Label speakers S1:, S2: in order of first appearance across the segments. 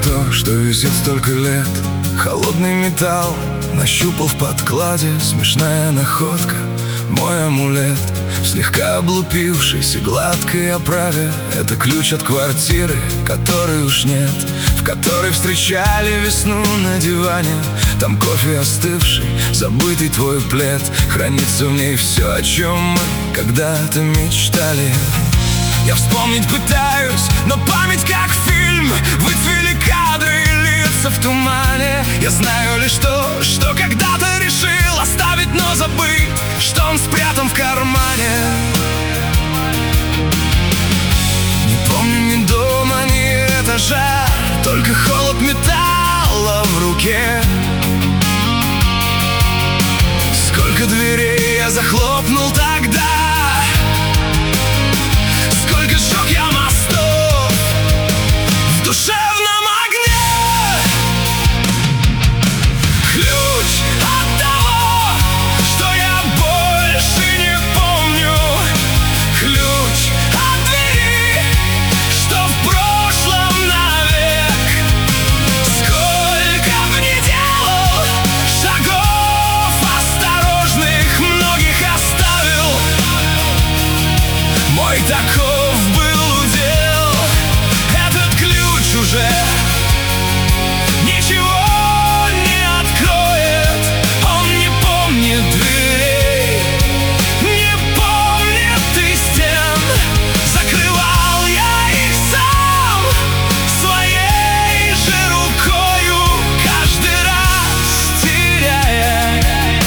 S1: то, что висит столько лет. Холодный металл нащупал в подкладе. Смешная находка, мой амулет в слегка облупившейся гладкой оправе. Это ключ от квартиры, которой уж нет, в которой встречали весну на диване. Там кофе остывший, забытый твой плед. Хранится в ней все, о чем мы когда-то мечтали. Я вспомнить пытаюсь, но память как фильм. Выцвели кадры и лица в тумане. Я знаю лишь то, что когда-то решил оставить, но забыть, что он спрятан в кармане. Не помню ни дома, ни этажа, только холод металла в руке. Сколько дверей я захлопнул тогда, сколько сжег я мостов в душевном огне. Ключ от того, что я больше не помню. Ключ от двери, что в прошлом навек. Сколько б ни делал шагов осторожных, многих оставил. Мой таков был удел. Этот ключ уже ничего не откроет. Он не помнит дверей, не помнит и стен. Закрывал я их сам своей же рукою, каждый раз теряя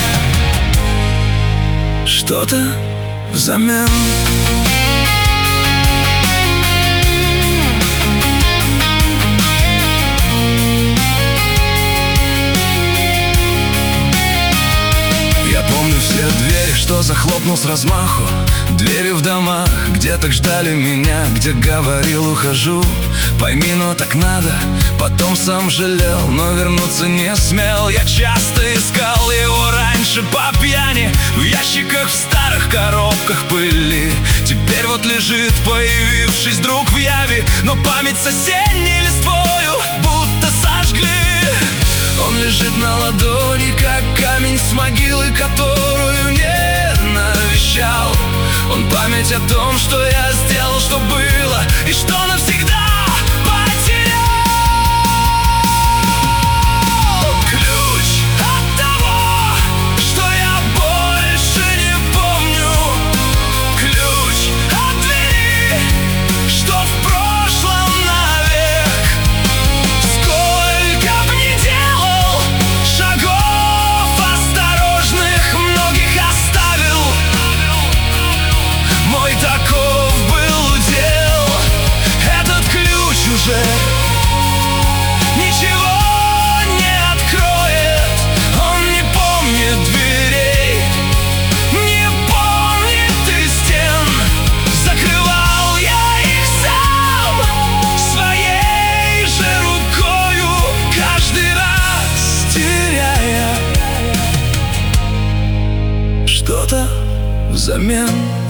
S1: что-то взамен. Все двери, что захлопнул с размаху. Двери в домах, где так ждали меня, где говорил ухожу. Пойми, но так надо. Потом сам жалел, но вернуться не смел. Я часто искал его раньше по пьяни, в ящиках, в старых коробках пыли. Теперь вот лежит, появившись вдруг в яви, но память с осенней листвою будто сожгли. Он лежит на ладони, как камень с могилы, которую не навещал. Он память о том, что я сделал, что было и что навсегда потерял. Ключ от того, что я больше не помню. Ключ от двери, что в прошлом навек. Сколько б ни делал шагов осторожных, многих оставил. Мой таков был удел. Этот ключ уже ничего не откроет. Он не помнит дверей, не помнит и стен. Закрывал я их сам своей же рукою, каждый раз теряя что-то взамен.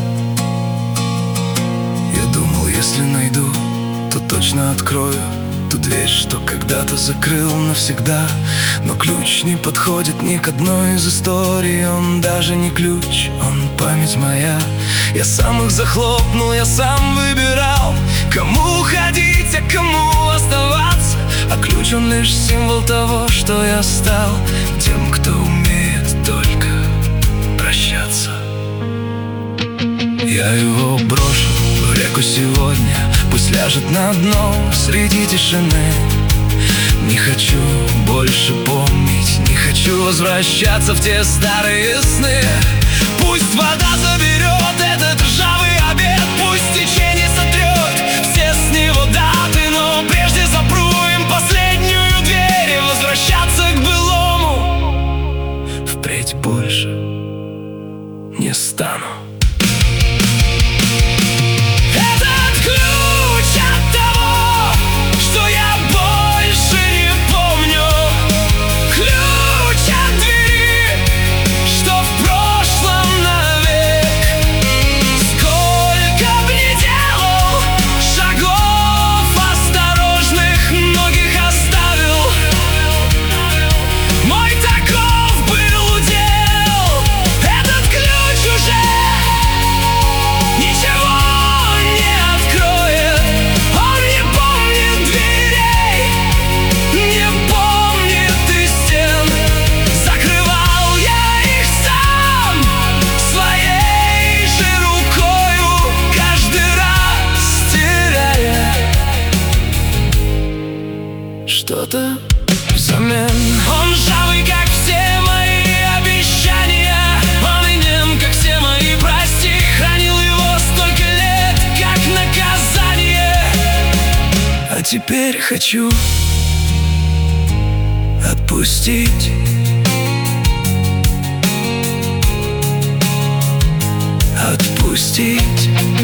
S1: Я думал, если найду, то точно открою ту дверь, что когда-то закрыл навсегда. Но ключ не подходит ни к одной из историй. Он даже не ключ, он память моя. Я сам их захлопнул, я сам выбирал, кому уходить, а кому оставаться. А ключ он лишь символ того, что я стал тем, кто умеет только прощаться. Я его брошу в реку сегодня, пусть ляжет на дно среди тишины. Не хочу больше помнить, не хочу возвращаться в те старые сны. Пусть вода заберет этот ржавый обед, пусть течение сотрет все с него даты, но прежде запру им последнюю дверь и возвращаться к былому впредь больше не стану.
S2: Сколько
S1: теперь хочу отпустить. Отпустить.